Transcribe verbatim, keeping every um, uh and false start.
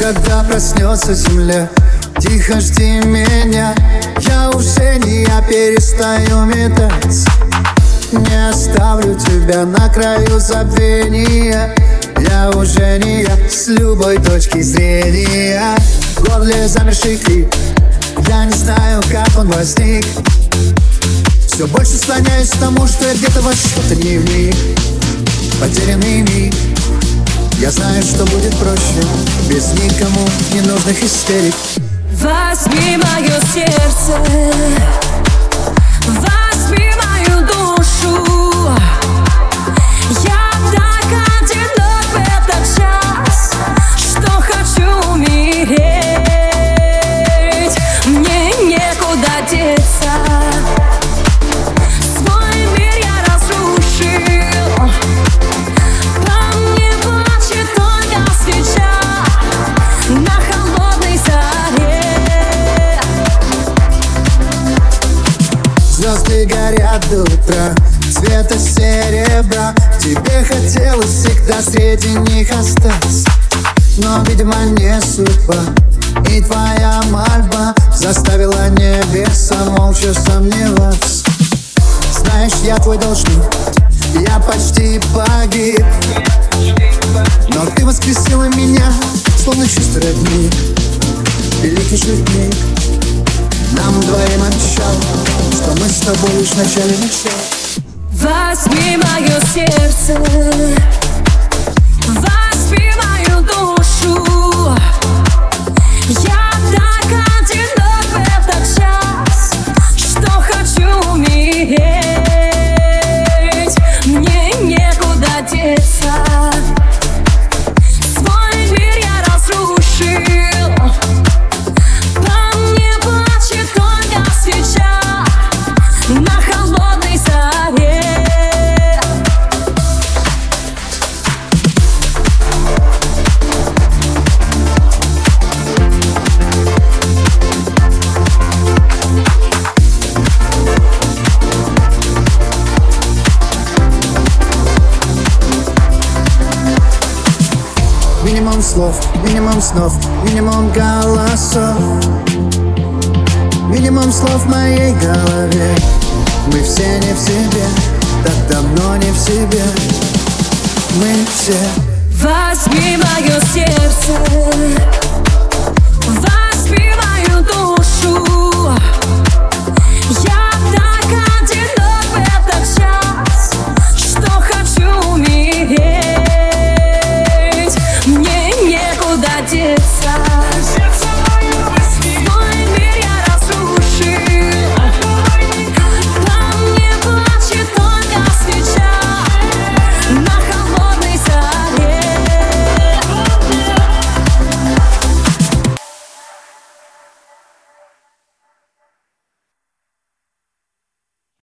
Когда проснется земля, тихо жди меня. Я уже не я, перестаю метаться. Не оставлю тебя на краю забвения. Я уже не я, с любой точки зрения. В горле замерший крик, я не знаю, как он возник. Все больше склоняюсь к тому, что я где-то во что-то не вник. Потерянный миг. Я знаю, что будет проще без никому ненужных истерик. Возьми мое сердце, возьми мою душу. Я так одинок в этот час, что хочу умереть. Мне некуда деться. Свой мир я разрушил. По мне плачет только свеча на холодной заре. Звезды горят до утра, цвета серебра. Тебе хотелось всегда среди них остаться, но, видимо, не судьба. И твоя мольба заставила небеса молча сомневаться. Знаешь, я твой должник, я почти погиб, но ты воскресила меня, словно чувство родни. Великий шутник нам двоим обещал, что мы с тобой лишь в начале начала. Возьми мое сердце, возьми мою душу. Я так одинок в этот час, что хочу умереть. Мне некуда деться. Свой мир я разрушил. По мне плачет только свеча на холодной заре. Минимум слов, минимум снов, минимум голосов. Минимум слов в моей голове. Мы все не в себе, так давно не в себе. Мы все. Возьми мое сердце,